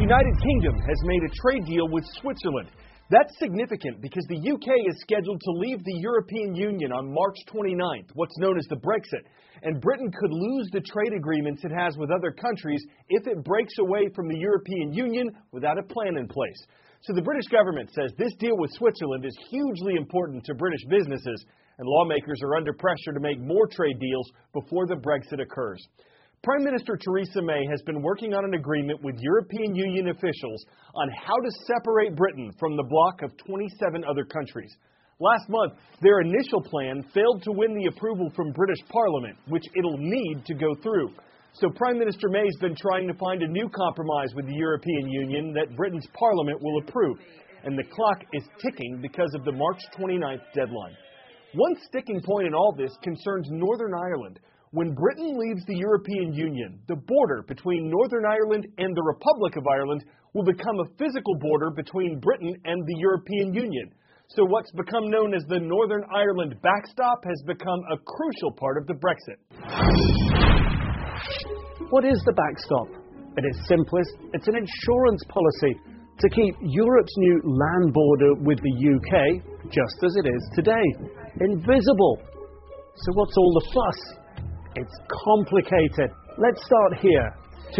United Kingdom has made a trade deal with Switzerland. That's significant because the UK is scheduled to leave the European Union on March 29th, what's known as the Brexit. And Britain could lose the trade agreements it has with other countries if it breaks away from the European Union without a plan in place. So the British government says this deal with Switzerland is hugely important to British businesses, and lawmakers are under pressure to make more trade deals before the Brexit occurs. Prime Minister Theresa May has been working on an agreement with European Union officials on how to separate Britain from the bloc of 27 other countries. Last month, their initial plan failed to win the approval from British Parliament, which it'll need to go through. So Prime Minister May's been trying to find a new compromise with the European Union that Britain's Parliament will approve. And the clock is ticking because of the March 29th deadline. One sticking point in all this concerns Northern Ireland. When Britain leaves the European Union, the border between Northern Ireland and the Republic of Ireland will become a physical border between Britain and the European Union. So what's become known as the Northern Ireland backstop has become a crucial part of the Brexit. What is the backstop? At its simplest, it's an insurance policy to keep Europe's new land border with the UK just as it is today, invisible. So what's all the fuss? It's complicated. Let's start here.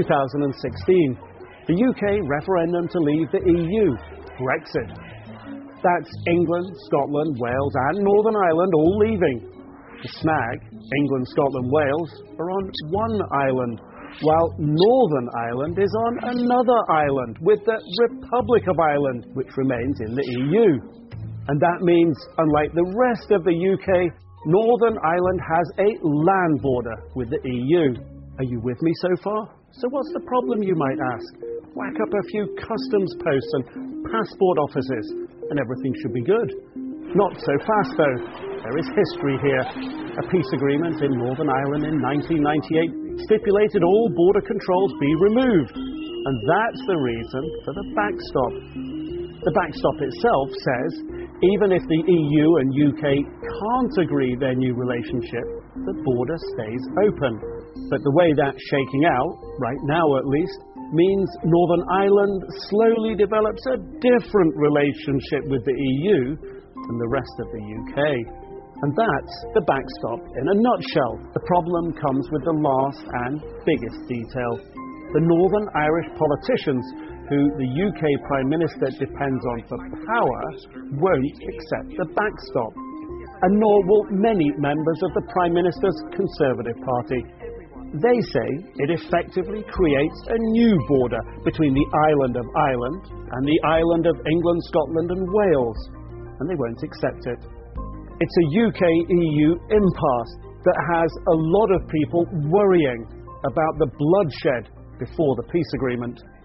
2016. The UK referendum to leave the EU. Brexit. That's England, Scotland, Wales and Northern Ireland all leaving. The snag, England, Scotland, Wales are on one island, while Northern Ireland is on another island with the Republic of Ireland, which remains in the EU. And that means, unlike the rest of the UK, Northern Ireland has a land border with the EU. Are you with me so far? So what's the problem, you might ask? Whack up a few customs posts and passport offices, and everything should be good. Not so fast, though. There is history here. A peace agreement in Northern Ireland in 1998 stipulated all border controls be removed. And that's the reason for the backstop. The backstop itself says, even if the EU and UK can't agree their new relationship, the border stays open. But the way that's shaking out, right now at least, means Northern Ireland slowly develops a different relationship with the EU than the rest of the UK. And that's the backstop in a nutshell. The problem comes with the last and biggest detail. The Northern Irish politicians, who the UK Prime Minister depends on for power, won't accept the backstop. And nor will many members of the Prime Minister's Conservative Party. They say it effectively creates a new border between the island of Ireland and the island of England, Scotland and Wales. And they won't accept it. It's a UK-EU impasse that has a lot of people worrying about the bloodshed before the peace agreement.